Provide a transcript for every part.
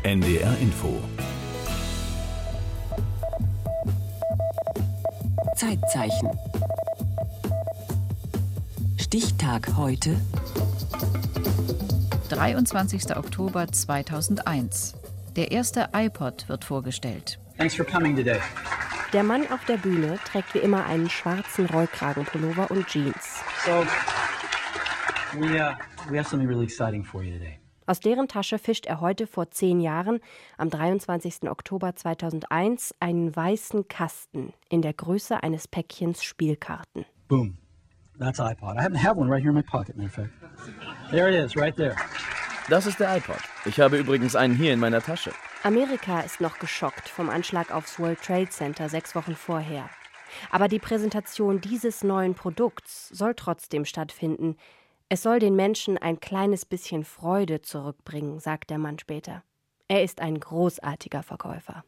NDR Info. Zeitzeichen. Stichtag heute. 23. Oktober 2001. Der erste iPod wird vorgestellt. Thanks for coming today. Der Mann auf der Bühne trägt wie immer einen schwarzen Rollkragenpullover und Jeans. So, we have something really exciting for you today. Aus deren Tasche fischt er heute vor 10 Jahren, am 23. Oktober 2001, einen weißen Kasten in der Größe eines Päckchens Spielkarten. Boom. That's iPod. I happen to have one right here in my pocket, matter of fact. There it is, right there. Das ist der iPod. Ich habe übrigens einen hier in meiner Tasche. Amerika ist noch geschockt vom Anschlag aufs World Trade Center 6 Wochen vorher. Aber die Präsentation dieses neuen Produkts soll trotzdem stattfinden. Es soll den Menschen ein kleines bisschen Freude zurückbringen, sagt der Mann später. Er ist ein großartiger Verkäufer.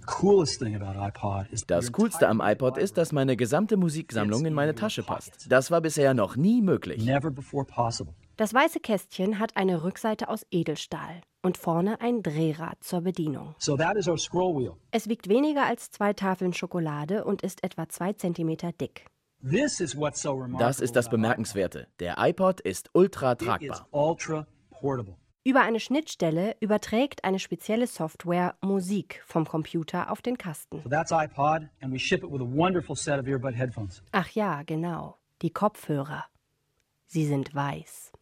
Das Coolste am iPod ist, dass meine gesamte Musiksammlung in meine Tasche passt. Das war bisher noch nie möglich. Das weiße Kästchen hat eine Rückseite aus Edelstahl und vorne ein Drehrad zur Bedienung. Es wiegt weniger als 2 Tafeln Schokolade und ist etwa 2 Zentimeter dick. Das ist das Bemerkenswerte. Der iPod ist ultra tragbar. Über eine Schnittstelle überträgt eine spezielle Software Musik vom Computer auf den Kasten. Ach ja, genau, die Kopfhörer. Sie sind weiß.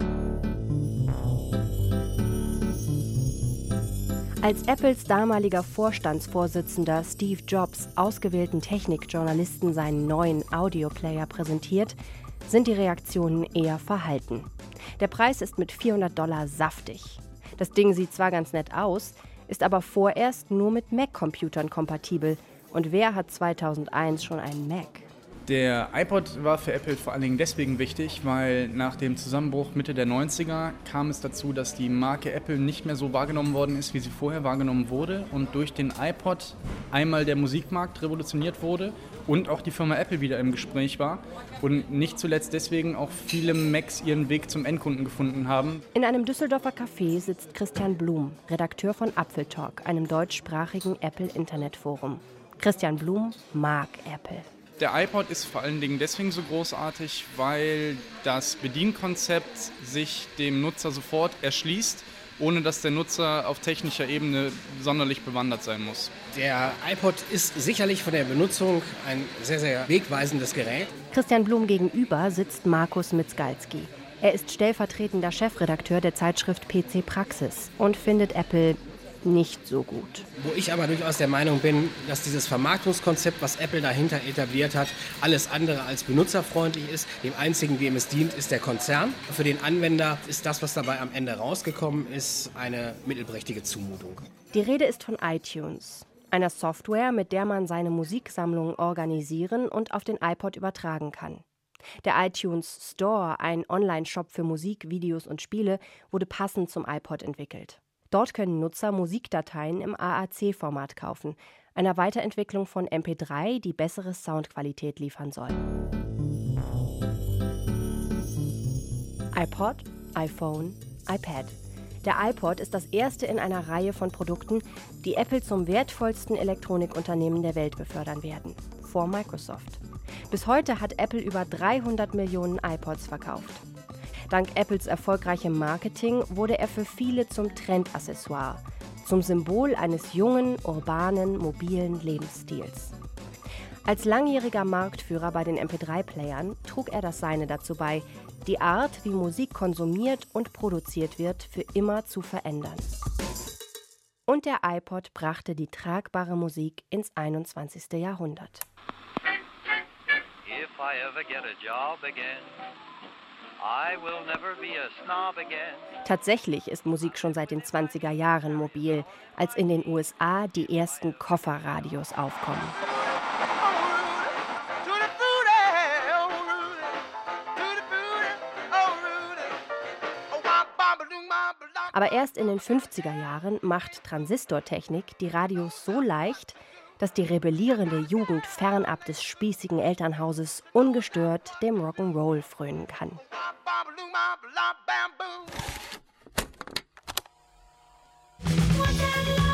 Als Apples damaliger Vorstandsvorsitzender Steve Jobs ausgewählten Technikjournalisten seinen neuen Audioplayer präsentiert, sind die Reaktionen eher verhalten. Der Preis ist mit $400 saftig. Das Ding sieht zwar ganz nett aus, ist aber vorerst nur mit Mac-Computern kompatibel. Und wer hat 2001 schon einen Mac? Der iPod war für Apple vor allen Dingen deswegen wichtig, weil nach dem Zusammenbruch Mitte der 90er kam es dazu, dass die Marke Apple nicht mehr so wahrgenommen worden ist, wie sie vorher wahrgenommen wurde. Und durch den iPod einmal der Musikmarkt revolutioniert wurde und auch die Firma Apple wieder im Gespräch war. Und nicht zuletzt deswegen auch viele Macs ihren Weg zum Endkunden gefunden haben. In einem Düsseldorfer Café sitzt Christian Blum, Redakteur von Apfeltalk, einem deutschsprachigen Apple-Internetforum. Christian Blum mag Apple. Der iPod ist vor allen Dingen deswegen so großartig, weil das Bedienkonzept sich dem Nutzer sofort erschließt, ohne dass der Nutzer auf technischer Ebene sonderlich bewandert sein muss. Der iPod ist sicherlich von der Benutzung ein sehr, sehr wegweisendes Gerät. Christian Blum gegenüber sitzt Markus Mitzgalski. Er ist stellvertretender Chefredakteur der Zeitschrift PC Praxis und findet Apple nicht so gut. Wo ich aber durchaus der Meinung bin, dass dieses Vermarktungskonzept, was Apple dahinter etabliert hat, alles andere als benutzerfreundlich ist. Dem einzigen, dem es dient, ist der Konzern. Für den Anwender ist das, was dabei am Ende rausgekommen ist, eine mittelprächtige Zumutung. Die Rede ist von iTunes, einer Software, mit der man seine Musiksammlung organisieren und auf den iPod übertragen kann. Der iTunes Store, ein Online-Shop für Musik, Videos und Spiele, wurde passend zum iPod entwickelt. Dort können Nutzer Musikdateien im AAC-Format kaufen, einer Weiterentwicklung von MP3, die bessere Soundqualität liefern soll. iPod, iPhone, iPad. Der iPod ist das erste in einer Reihe von Produkten, die Apple zum wertvollsten Elektronikunternehmen der Welt befördern werden, vor Microsoft. Bis heute hat Apple über 300 Millionen iPods verkauft. Dank Apples erfolgreichem Marketing wurde er für viele zum Trendaccessoire, zum Symbol eines jungen, urbanen, mobilen Lebensstils. Als langjähriger Marktführer bei den MP3-Playern trug er das Seine dazu bei, die Art, wie Musik konsumiert und produziert wird, für immer zu verändern. Und der iPod brachte die tragbare Musik ins 21. Jahrhundert. If I ever get a job again, I will never be a snob again. Tatsächlich ist Musik schon seit den 20er Jahren mobil, als in den USA die ersten Kofferradios aufkommen. Aber erst in den 50er Jahren macht Transistortechnik die Radios so leicht, dass die rebellierende Jugend fernab des spießigen Elternhauses ungestört dem Rock'n'Roll frönen kann. What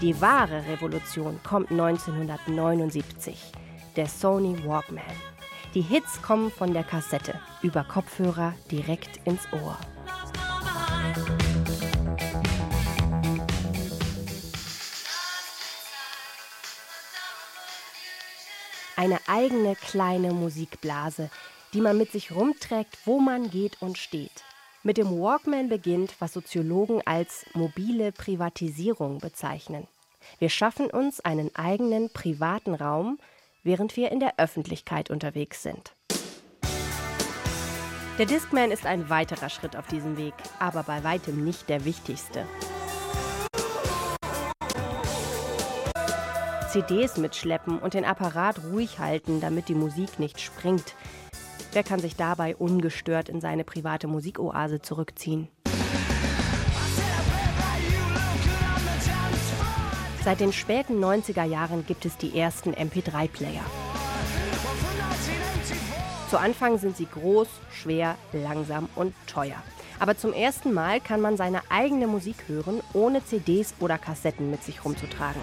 Die wahre Revolution kommt 1979, der Sony Walkman. Die Hits kommen von der Kassette, über Kopfhörer direkt ins Ohr. Eine eigene kleine Musikblase, die man mit sich rumträgt, wo man geht und steht. Mit dem Walkman beginnt, was Soziologen als mobile Privatisierung bezeichnen. Wir schaffen uns einen eigenen privaten Raum, während wir in der Öffentlichkeit unterwegs sind. Der Discman ist ein weiterer Schritt auf diesem Weg, aber bei weitem nicht der wichtigste. CDs mitschleppen und den Apparat ruhig halten, damit die Musik nicht springt. Wer kann sich dabei ungestört in seine private Musikoase zurückziehen? Seit den späten 90er Jahren gibt es die ersten MP3-Player. Zu Anfang sind sie groß, schwer, langsam und teuer. Aber zum ersten Mal kann man seine eigene Musik hören, ohne CDs oder Kassetten mit sich rumzutragen.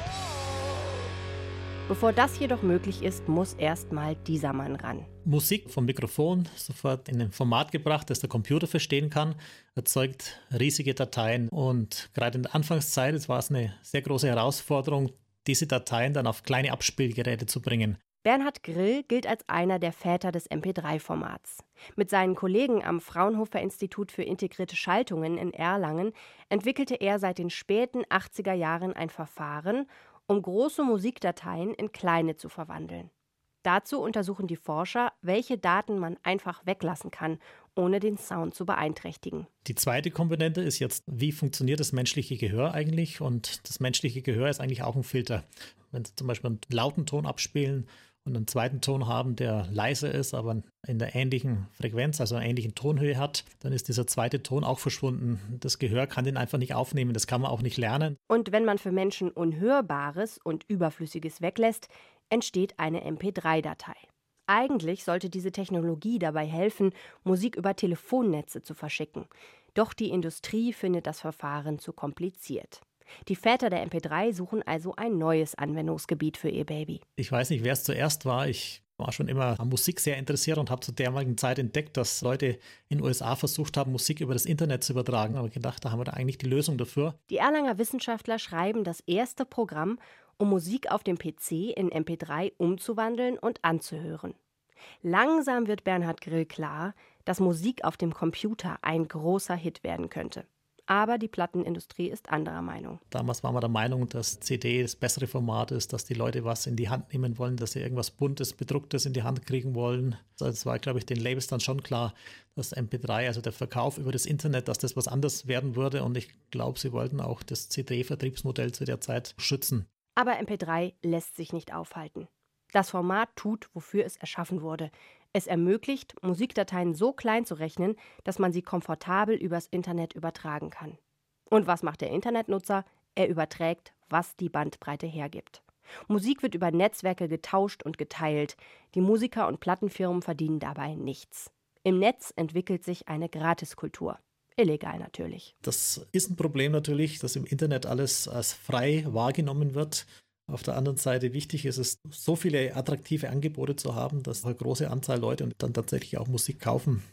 Bevor das jedoch möglich ist, muss erst mal dieser Mann ran. Musik vom Mikrofon sofort in ein Format gebracht, das der Computer verstehen kann, erzeugt riesige Dateien. Und gerade in der Anfangszeit war es eine sehr große Herausforderung, diese Dateien dann auf kleine Abspielgeräte zu bringen. Bernhard Grill gilt als einer der Väter des MP3-Formats. Mit seinen Kollegen am Fraunhofer Institut für integrierte Schaltungen in Erlangen entwickelte er seit den späten 80er Jahren ein Verfahren, um große Musikdateien in kleine zu verwandeln. Dazu untersuchen die Forscher, welche Daten man einfach weglassen kann, ohne den Sound zu beeinträchtigen. Die zweite Komponente ist jetzt, wie funktioniert das menschliche Gehör eigentlich? Und das menschliche Gehör ist eigentlich auch ein Filter. Wenn Sie zum Beispiel einen lauten Ton abspielen und einen zweiten Ton haben, der leiser ist, aber in der ähnlichen Frequenz, also einer ähnlichen Tonhöhe hat, dann ist dieser zweite Ton auch verschwunden. Das Gehör kann den einfach nicht aufnehmen, das kann man auch nicht lernen. Und wenn man für Menschen Unhörbares und Überflüssiges weglässt, entsteht eine MP3-Datei. Eigentlich sollte diese Technologie dabei helfen, Musik über Telefonnetze zu verschicken. Doch die Industrie findet das Verfahren zu kompliziert. Die Väter der MP3 suchen also ein neues Anwendungsgebiet für ihr Baby. Ich weiß nicht, wer es zuerst war. Ich war schon immer an Musik sehr interessiert und habe zur damaligen Zeit entdeckt, dass Leute in den USA versucht haben, Musik über das Internet zu übertragen. Aber gedacht, da haben wir da eigentlich die Lösung dafür. Die Erlanger Wissenschaftler schreiben das erste Programm, um Musik auf dem PC in MP3 umzuwandeln und anzuhören. Langsam wird Bernhard Grill klar, dass Musik auf dem Computer ein großer Hit werden könnte. Aber die Plattenindustrie ist anderer Meinung. Damals waren wir der Meinung, dass CD das bessere Format ist, dass die Leute was in die Hand nehmen wollen, dass sie irgendwas Buntes, Bedrucktes in die Hand kriegen wollen. Also es war, glaube ich, den Labels dann schon klar, dass MP3, also der Verkauf über das Internet, dass das was anderes werden würde. Und ich glaube, sie wollten auch das CD-Vertriebsmodell zu der Zeit schützen. Aber MP3 lässt sich nicht aufhalten. Das Format tut, wofür es erschaffen wurde. Es ermöglicht, Musikdateien so klein zu rechnen, dass man sie komfortabel übers Internet übertragen kann. Und was macht der Internetnutzer? Er überträgt, was die Bandbreite hergibt. Musik wird über Netzwerke getauscht und geteilt. Die Musiker und Plattenfirmen verdienen dabei nichts. Im Netz entwickelt sich eine Gratiskultur. Illegal natürlich. Das ist ein Problem natürlich, dass im Internet alles als frei wahrgenommen wird. Auf der anderen Seite wichtig ist es, so viele attraktive Angebote zu haben, dass eine große Anzahl Leute dann tatsächlich auch Musik kaufen.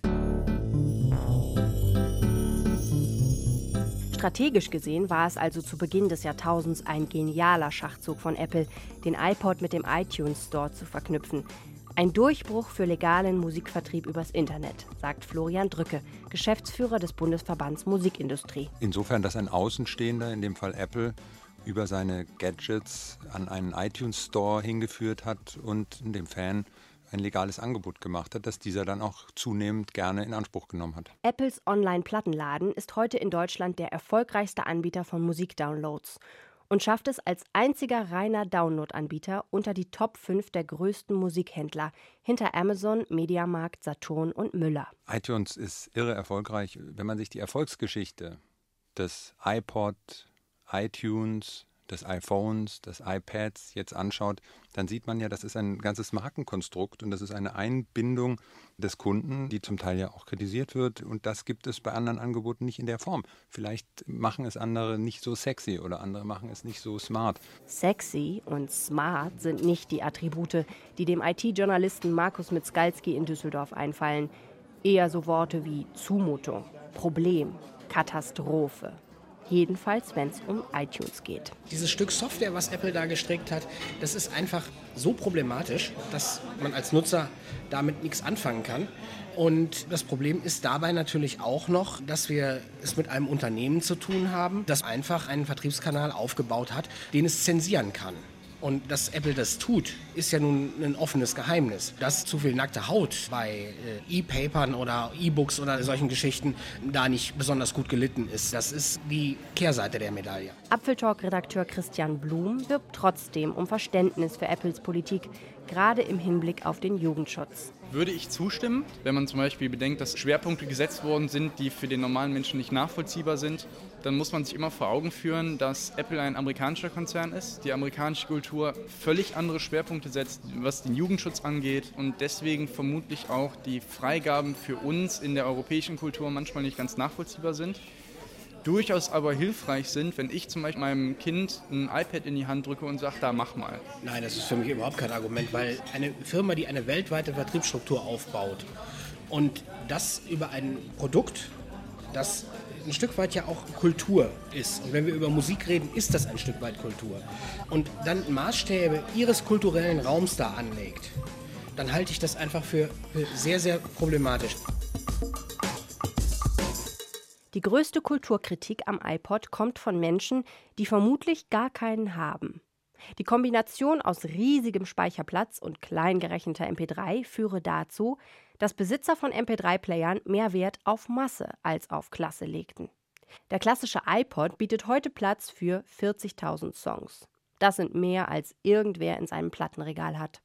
Strategisch gesehen war es also zu Beginn des Jahrtausends ein genialer Schachzug von Apple, den iPod mit dem iTunes Store zu verknüpfen. Ein Durchbruch für legalen Musikvertrieb übers Internet, sagt Florian Drücke, Geschäftsführer des Bundesverbands Musikindustrie. Insofern, dass ein Außenstehender, in dem Fall Apple, über seine Gadgets an einen iTunes Store hingeführt hat und dem Fan ein legales Angebot gemacht hat, das dieser dann auch zunehmend gerne in Anspruch genommen hat. Apples Online-Plattenladen ist heute in Deutschland der erfolgreichste Anbieter von Musikdownloads und schafft es als einziger reiner Download-Anbieter unter die Top 5 der größten Musikhändler hinter Amazon, Mediamarkt, Saturn und Müller. iTunes ist irre erfolgreich. Wenn man sich die Erfolgsgeschichte des iPod, iTunes, des iPhones, des iPads jetzt anschaut, dann sieht man ja, das ist ein ganzes Markenkonstrukt und das ist eine Einbindung des Kunden, die zum Teil ja auch kritisiert wird, und das gibt es bei anderen Angeboten nicht in der Form. Vielleicht machen es andere nicht so sexy oder andere machen es nicht so smart. Sexy und smart sind nicht die Attribute, die dem IT-Journalisten Markus Mitzgalski in Düsseldorf einfallen. Eher so Worte wie Zumutung, Problem, Katastrophe. Jedenfalls, wenn es um iTunes geht. Dieses Stück Software, was Apple da gestrickt hat, das ist einfach so problematisch, dass man als Nutzer damit nichts anfangen kann. Und das Problem ist dabei natürlich auch noch, dass wir es mit einem Unternehmen zu tun haben, das einfach einen Vertriebskanal aufgebaut hat, den es zensieren kann. Und dass Apple das tut, ist ja nun ein offenes Geheimnis. Dass zu viel nackte Haut bei E-Papern oder E-Books oder solchen Geschichten da nicht besonders gut gelitten ist, das ist die Kehrseite der Medaille. Apfeltalk-Redakteur Christian Blum wirbt trotzdem um Verständnis für Apples Politik, gerade im Hinblick auf den Jugendschutz. Würde ich zustimmen, wenn man zum Beispiel bedenkt, dass Schwerpunkte gesetzt worden sind, die für den normalen Menschen nicht nachvollziehbar sind, dann muss man sich immer vor Augen führen, dass Apple ein amerikanischer Konzern ist, die amerikanische Kultur völlig andere Schwerpunkte setzt, was den Jugendschutz angeht, und deswegen vermutlich auch die Freigaben für uns in der europäischen Kultur manchmal nicht ganz nachvollziehbar sind. Durchaus aber hilfreich sind, wenn ich zum Beispiel meinem Kind ein iPad in die Hand drücke und sage, da mach mal. Nein, das ist für mich überhaupt kein Argument, weil eine Firma, die eine weltweite Vertriebsstruktur aufbaut und das über ein Produkt, das ein Stück weit ja auch Kultur ist. Und wenn wir über Musik reden, ist das ein Stück weit Kultur. Und dann Maßstäbe ihres kulturellen Raums da anlegt, dann halte ich das einfach für sehr, sehr problematisch. Die größte Kulturkritik am iPod kommt von Menschen, die vermutlich gar keinen haben. Die Kombination aus riesigem Speicherplatz und klein gerechneter MP3 führe dazu, dass Besitzer von MP3-Playern mehr Wert auf Masse als auf Klasse legten. Der klassische iPod bietet heute Platz für 40.000 Songs. Das sind mehr, als irgendwer in seinem Plattenregal hat.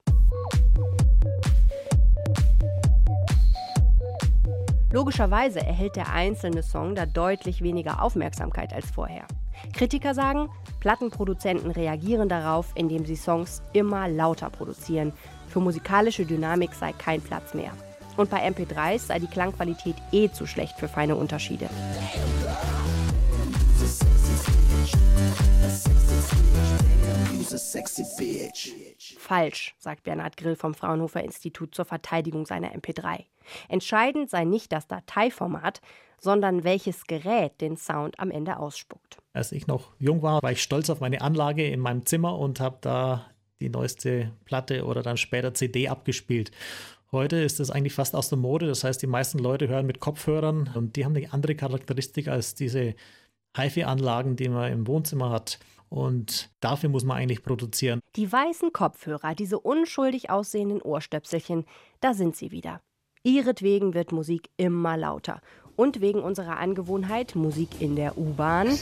Logischerweise erhält der einzelne Song da deutlich weniger Aufmerksamkeit als vorher. Kritiker sagen, Plattenproduzenten reagieren darauf, indem sie Songs immer lauter produzieren. Für musikalische Dynamik sei kein Platz mehr. Und bei MP3s sei die Klangqualität zu schlecht für feine Unterschiede. Falsch, sagt Bernhard Grill vom Fraunhofer Institut zur Verteidigung seiner MP3. Entscheidend sei nicht das Dateiformat, sondern welches Gerät den Sound am Ende ausspuckt. Als ich noch jung war ich stolz auf meine Anlage in meinem Zimmer und habe da die neueste Platte oder dann später CD abgespielt. Heute ist das eigentlich fast aus der Mode. Das heißt, die meisten Leute hören mit Kopfhörern und die haben eine andere Charakteristik als diese HiFi-Anlagen, die man im Wohnzimmer hat. Und dafür muss man eigentlich produzieren. Die weißen Kopfhörer, diese unschuldig aussehenden Ohrstöpselchen, da sind sie wieder. Ihretwegen wird Musik immer lauter. Und wegen unserer Angewohnheit, Musik in der U-Bahn,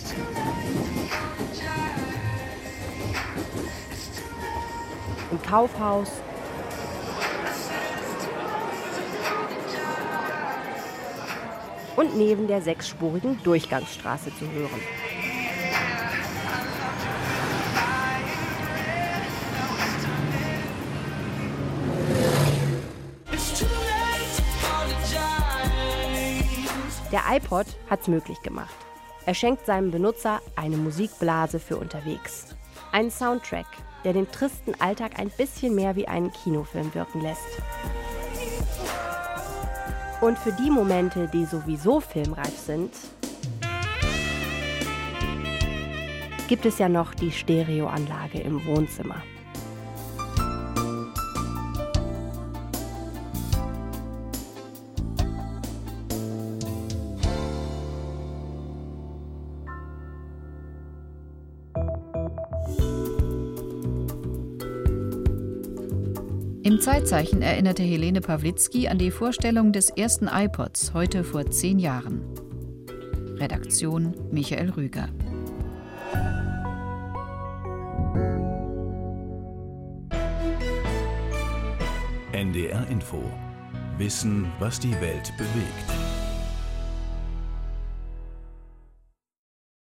im Kaufhaus und neben der 6-spurigen Durchgangsstraße zu hören. Der iPod hat's möglich gemacht. Er schenkt seinem Benutzer eine Musikblase für unterwegs. Einen Soundtrack, der den tristen Alltag ein bisschen mehr wie einen Kinofilm wirken lässt. Und für die Momente, die sowieso filmreif sind, gibt es ja noch die Stereoanlage im Wohnzimmer. Im Zeitzeichen erinnerte Helene Pawlitzki an die Vorstellung des ersten iPods, heute vor 10 Jahren. Redaktion Michael Rüger. NDR Info. Wissen, was die Welt bewegt.